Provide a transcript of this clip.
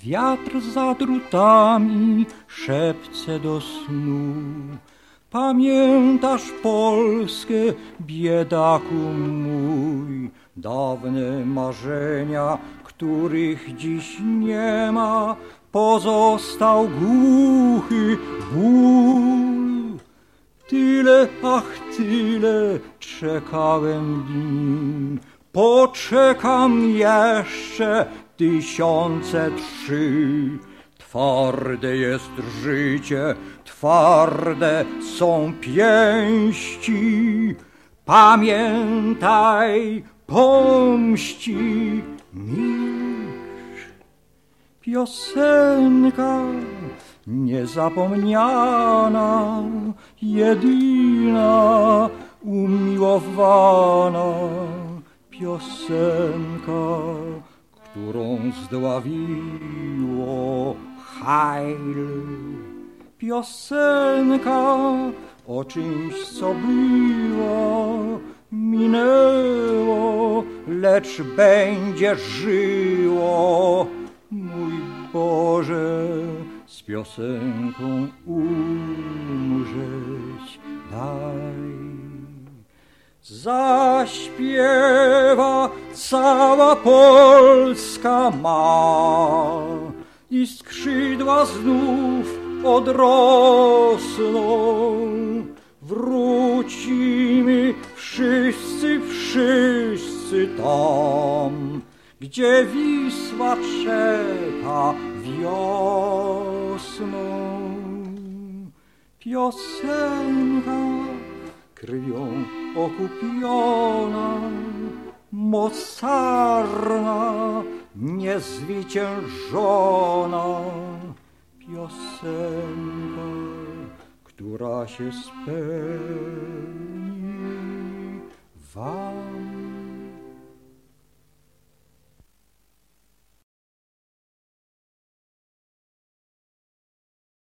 Wiatr za drutami szepce do snu. Pamiętasz Polskę, biedaku mój, dawne marzenia, których dziś nie ma, pozostał głuchy ból. Tyle, ach tyle czekałem dni, poczekam jeszcze 1003. Twarde jest życie, twarde są pięści. Pamiętaj, pomści milcz. Piosenka niezapomniana, jedyna umiłowana. Piosenka, którą zdławiło hajl. Piosenka o czymś, co było, minęło, lecz będzie żyło. Mój Boże, z piosenką umrzeć daj. Zaśpiewa cała Polska ma i skrzydła znów odrosną. Wrócimy wszyscy, wszyscy tam, gdzie Wisła czeka wiosną. Piosenka krwią okupiona, mocarna, niezwyciężona. Piosenka, która się spełni wam.